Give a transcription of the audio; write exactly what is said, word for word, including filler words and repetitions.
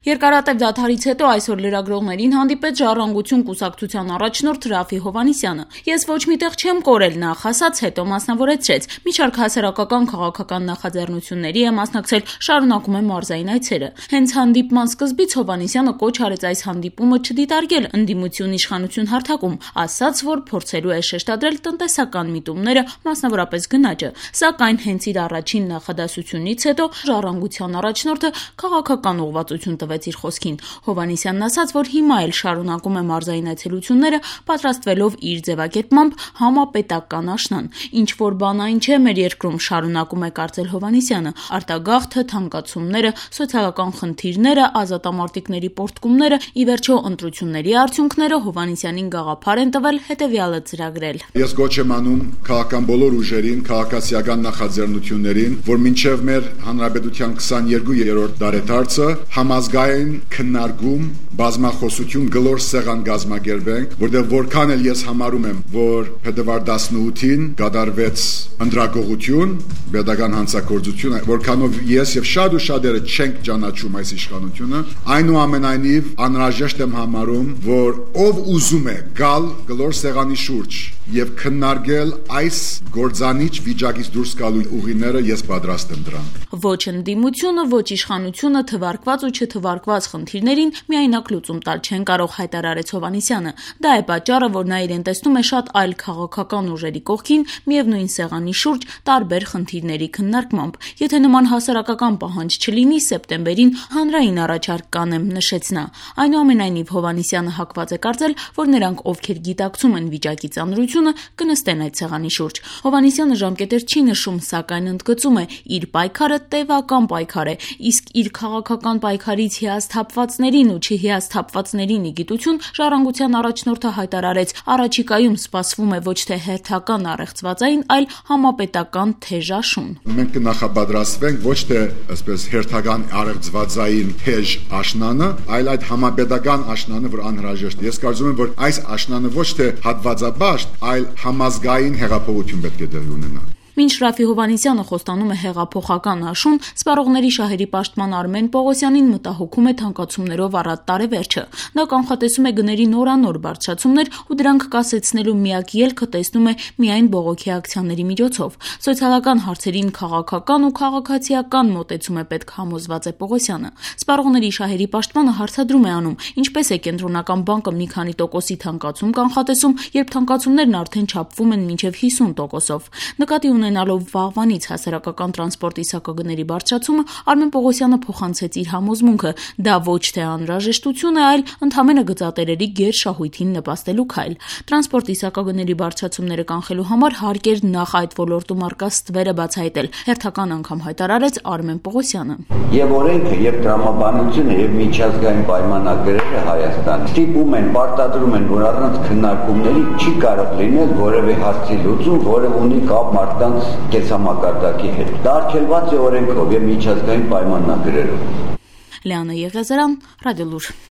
Երկարատև դադարից հետո այսօր լրագրողներին հանդիպեց Ժառանգություն կուսակցության առաջնորդ Ռաֆի Հովհաննիսյանը։ Ես ոչ միտեղ չեմ կորել, նախ ասաց, հետո մասնավորեցրեց։ Մի շարք հասարակական քաղաքական նախաձեռնությունների է մասնակցել, շարունակում է մարզային այցերը։ Հենց հանդիպման սկզբից Հովհաննիսյանը կոչ արեց այս հանդիպումը չդիտարկել ընդդիմություն իշխանություն հարթակում, ասաց, որ փորձելու է շեշտադրել տնտեսական միտումները, մասնավորապես գնաճը։ Սակայն հենց իր առաջին նախադասությունից հետո Ժառանգության առաջնորդը քաղաքական ուղղվածություն տվեց իր խոսքին։ Հովհաննիսյանն ասաց, որ հիմա էլ շարունակում է մարզային այցելությունները, պատրաստվելով իր ձևակերպմամբ համապետական աշնան։ Ինչ որ բան այն չէ մեր երկրում, շարունակում է կարծել Հովհաննիսյանը, արտագաղթը, թանկացումները, սոցիալական խնդիրները, ազատամարտիկների պոռթկումները, ի վերջո ընտրությունների արդյունքները Հովհաննիսյանին գաղափար են տվել հետևյալը ծրագրել։ Ես գոչ եմ անում քաղաքական բոլոր ուժերին, քաղաքացիական նախաձեռնություններին, որ մինչև մեր հանրապետության քսաներկուերորդ դարեդարձը համազգային քննարկում, բազմախոսություն, գլոր սեղան գազմագերբենք, որտեղ որքան էլ ես համարում եմ, որ փետրվար տասնութին կատարվեց ընդրագողություն, pedagogan հանցագործություն, որքանով ես եւ շատ ու շատերը չենք ճանաչում այս իշխանությունը, այնուամենայնիվ անհրաժեշտ եմ համարում, որ ով ուզում է գալ գլոր սեղանի շուրջ եւ քննարկել այս գործանիչ վիճակից դուրս գալու ուղիները, ես պատրաստ եմ դրան։ Ոչ ընդդիմությունը, ոչ իշխանությունը թվարկված ու չթվարկված խնդիրներին միայնակ լուծում տալ չեն կարող, հայտարարեց Հովհաննիսյանը։ Դա է պատճառը, որ նա իրեն տեսնում է շատ այլ քաղաքական ուժերի կողքին, միևնույն սեղանի շուրջ տարբեր խնդիրների քննարկմամբ։ Եթե նման հասարակական պահանջ չլինի, սեպտեմբերին հանրային առաջարկ կանեմ, նշեց նա։ Այնուամենայնիվ Հովհաննիսյանը հակված է կարծել, որ նրանք, ովքեր գիտակցում են վիճակի ծանրությունը, կնստեն այդ սեղանի շուրջ։ Հովհաննիսյանը ժամկետեր չի նշում, սակայն ընդգծում է, իր պայքարը տևական պայքար է, իսկ իր քաղաքական պայքարից հիասթափվածներին ու չհիասթափվածներին ի գիտություն Ժառանգության առաջնորդը հայտարարեց, առաջիկայում սպասվում է ոչ թե հերթական առեղծվածային, այլ համապետական թեժ աշուն։ Մենք կնախապատրաստվենք ոչ թե այսպես հերթական առեղծվածային թեժ աշնանը, այլ այդ համապետական աշնանը, որ անհրաժեշտ է։ Ես կարծում եմ, որ այս աշնանը ոչ թե հատվածաբաշտ, այլ համազգային հեղափոխություն պետք է տեղի ունենա։ Մինչ Ռաֆի Հովհաննիսյանը խոստանում է հեղափոխական աշուն, սպառողների շահերի պաշտպան Արմեն Պողոսյանին մտահոգում է թանկացումներով առատ տարեվերջը։ Նա կանխատեսում է գների նորանոր բարձրացումներ ու դրանք կասեցնելու միակ ելքը տեսնում է միայն բողոքի ակցիաների միջոցով։ Սոցիալական հարցերին քաղաքական ու քաղաքացիական մոտեցում է պետք, համոզված է Պողոսյանը։ Սպառողների շահերի պաշտպանը հարցադրում է անում, ինչպես է կենտրոնական բանկը մի քանի տոկոսի թանկացում կանխատեսում, երբ թանկացումներն արդեն չափվում են մինչև հիսուն տոկոսով։ Նկատի ունենալով վաղվանից հասարակական տրանսպորտի սակագների բարձրացումը, Արմեն Պողոսյանը փոխանցեց իր համոզմունքը, դա ոչ թե անհրաժեշտություն է, այլ ընդհանրապես գծատերերի գերշահույթին նպաստելու քայլ։ Տրանսպորտի սակագների բարձրացումները կանխելու համար հարկ էր նախ այդ ոլորտում առկա ստվերը բացահայտել, հերթական անգամ հայտարարեց Արմեն Պողոսյանը։ Եվ օրենքը, եւ տրամաբանությունը, եւ միջազգային պայմանագրերը Հայաստանը ստիպում են, պարտադրում են, որ առանց քննարկումների չի կարող լինել որևէ հարցի լուծում, որը ունի կապ մարդկանց կենսամակարդակի հետ։ Դա արգելված է օրենքով եւ միջազգային պայմանագրերով։ Լիանա Եղիազարյան, Ռադիոլուր։